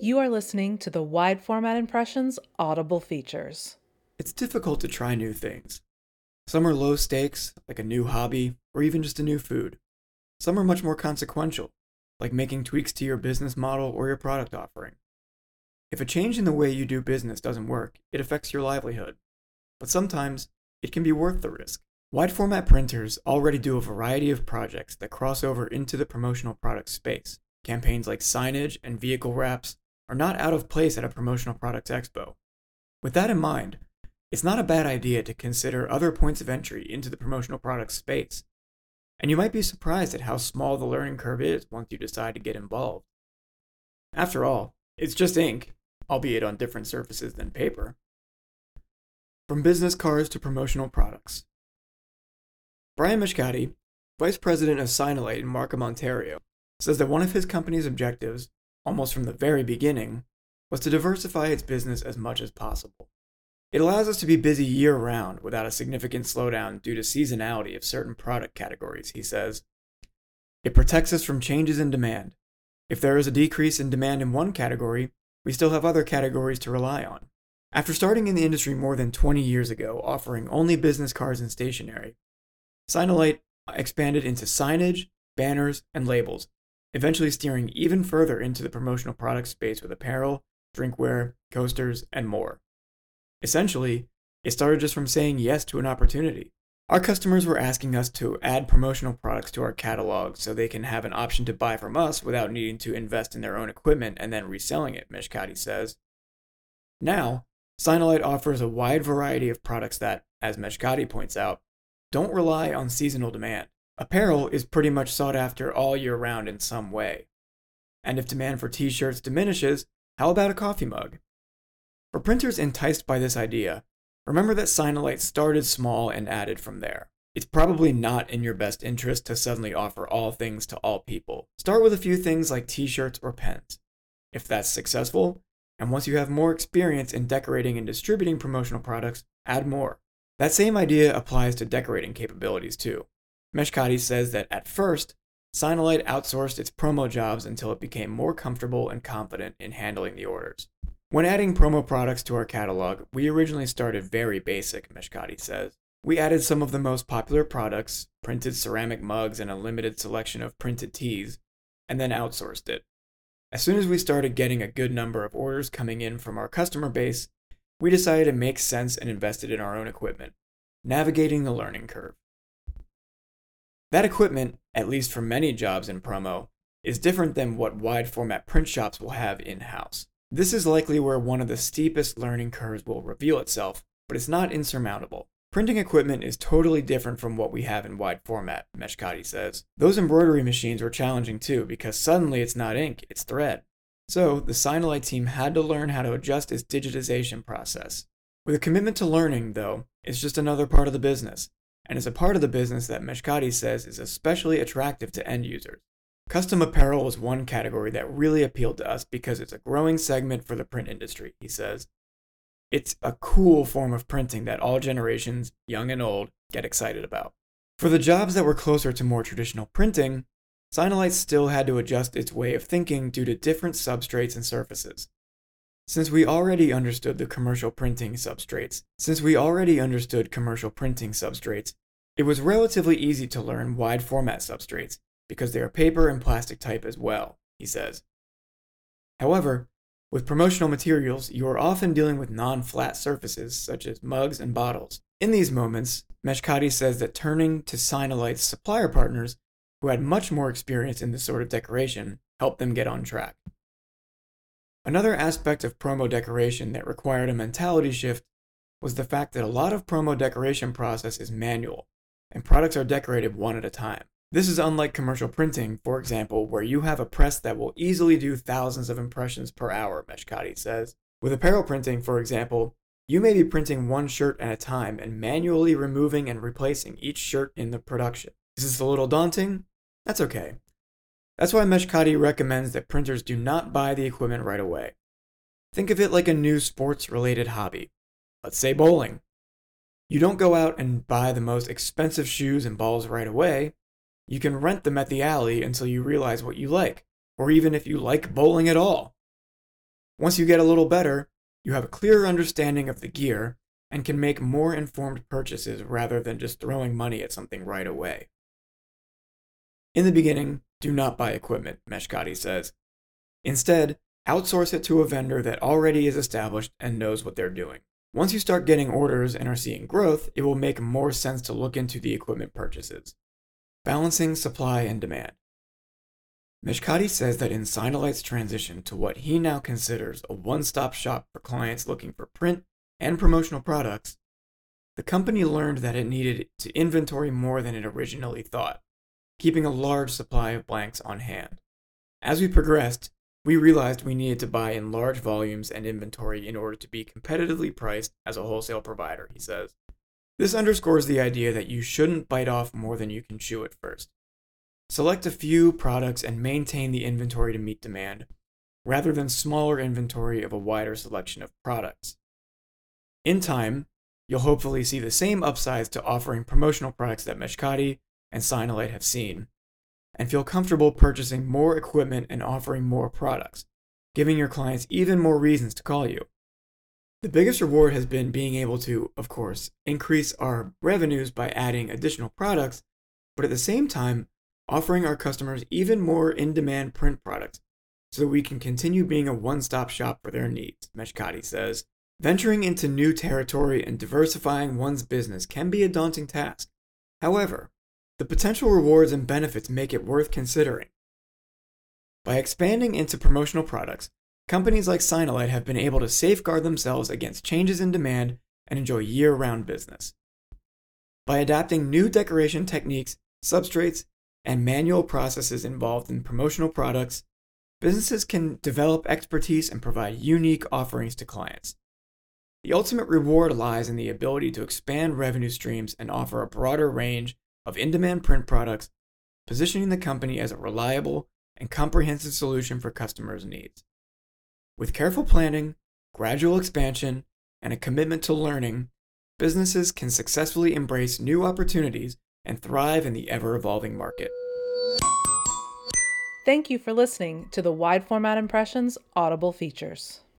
You are listening to the Wide Format Impressions Audible features. It's difficult to try new things. Some are low stakes, like a new hobby, or even just a new food. Some are much more consequential, like making tweaks to your business model or your product offering. If a change in the way you do business doesn't work, it affects your livelihood. But sometimes, it can be worth the risk. Wide format printers already do a variety of projects that cross over into the promotional product space. Campaigns like signage and vehicle wraps are not out of place at a promotional products expo. With that in mind, it's not a bad idea to consider other points of entry into the promotional products space. And you might be surprised at how small the learning curve is once you decide to get involved. After all, it's just ink, albeit on different surfaces than paper. From business cards to promotional products. Brian Mishkati, Vice President of Signalite in Markham, Ontario, says that one of his company's objectives, almost from the very beginning, was to diversify its business as much as possible. It allows us to be busy year-round without a significant slowdown due to seasonality of certain product categories, he says. It protects us from changes in demand. If there is a decrease in demand in one category, we still have other categories to rely on. After starting in the industry more than 20 years ago, offering only business cards and stationery, Signalite expanded into signage, banners, and labels, eventually steering even further into the promotional product space with apparel, drinkware, coasters, and more. Essentially, it started just from saying yes to an opportunity. Our customers were asking us to add promotional products to our catalog so they can have an option to buy from us without needing to invest in their own equipment and then reselling it, Mishkati says. Now, Signalite offers a wide variety of products that, as Mishkati points out, don't rely on seasonal demand. Apparel is pretty much sought after all year round in some way. And if demand for t-shirts diminishes, how about a coffee mug? For printers enticed by this idea, remember that Signalite started small and added from there. It's probably not in your best interest to suddenly offer all things to all people. Start with a few things like t-shirts or pens. If that's successful, and once you have more experience in decorating and distributing promotional products, add more. That same idea applies to decorating capabilities too. Meshkati says that at first, Signalite outsourced its promo jobs until it became more comfortable and confident in handling the orders. When adding promo products to our catalog, we originally started very basic, Meshkati says. We added some of the most popular products, printed ceramic mugs and a limited selection of printed tees, and then outsourced it. As soon as we started getting a good number of orders coming in from our customer base, we decided it makes sense and invested in our own equipment, navigating the learning curve. That equipment, at least for many jobs in promo, is different than what wide format print shops will have in-house. This is likely where one of the steepest learning curves will reveal itself, but it's not insurmountable. Printing equipment is totally different from what we have in wide format, Meshkati says. Those embroidery machines were challenging too, because suddenly it's not ink, it's thread. So, the Signalite team had to learn how to adjust its digitization process. With a commitment to learning, though, it's just another part of the business, and it's a part of the business that Meshkati says is especially attractive to end users. Custom apparel was one category that really appealed to us because it's a growing segment for the print industry, he says. It's a cool form of printing that all generations, young and old, get excited about. For the jobs that were closer to more traditional printing, Signalite still had to adjust its way of thinking due to different substrates and surfaces. Since we already understood commercial printing substrates, it was relatively easy to learn wide format substrates because they are paper and plastic type as well, he says. However, with promotional materials, you are often dealing with non-flat surfaces such as mugs and bottles. In these moments, Meshkati says that turning to Signalite's supplier partners, who had much more experience in this sort of decoration, helped them get on track. Another aspect of promo decoration that required a mentality shift was the fact that a lot of promo decoration process is manual, and products are decorated one at a time. This is unlike commercial printing, for example, where you have a press that will easily do thousands of impressions per hour, Meshkati says. With apparel printing, for example, you may be printing one shirt at a time and manually removing and replacing each shirt in the production. Is this a little daunting? That's okay. That's why Meshkati recommends that printers do not buy the equipment right away. Think of it like a new sports-related hobby. Let's say bowling. You don't go out and buy the most expensive shoes and balls right away. You can rent them at the alley until you realize what you like, or even if you like bowling at all. Once you get a little better, you have a clearer understanding of the gear and can make more informed purchases rather than just throwing money at something right away. In the beginning, do not buy equipment, Meshkati says. Instead, outsource it to a vendor that already is established and knows what they're doing. Once you start getting orders and are seeing growth, it will make more sense to look into the equipment purchases. Balancing supply and demand. Meshkati says that in Sinolite's transition to what he now considers a one-stop shop for clients looking for print and promotional products, the company learned that it needed to inventory more than it originally thought, keeping a large supply of blanks on hand. As we progressed, we realized we needed to buy in large volumes and inventory in order to be competitively priced as a wholesale provider, he says. This underscores the idea that you shouldn't bite off more than you can chew at first. Select a few products and maintain the inventory to meet demand, rather than smaller inventory of a wider selection of products. In time, you'll hopefully see the same upsides to offering promotional products that Meshkati and Sinolite have seen, and feel comfortable purchasing more equipment and offering more products, giving your clients even more reasons to call you. The biggest reward has been being able to, of course, increase our revenues by adding additional products, but at the same time, offering our customers even more in-demand print products so that we can continue being a one-stop shop for their needs, Meshkati says. Venturing into new territory and diversifying one's business can be a daunting task. However, the potential rewards and benefits make it worth considering. By expanding into promotional products, companies like Sinolite have been able to safeguard themselves against changes in demand and enjoy year-round business. By adapting new decoration techniques, substrates, and manual processes involved in promotional products, businesses can develop expertise and provide unique offerings to clients. The ultimate reward lies in the ability to expand revenue streams and offer a broader range of in-demand print products, positioning the company as a reliable and comprehensive solution for customers' needs. With careful planning, gradual expansion, and a commitment to learning, businesses can successfully embrace new opportunities and thrive in the ever-evolving market. Thank you for listening to the Wide Format Impressions Audible features.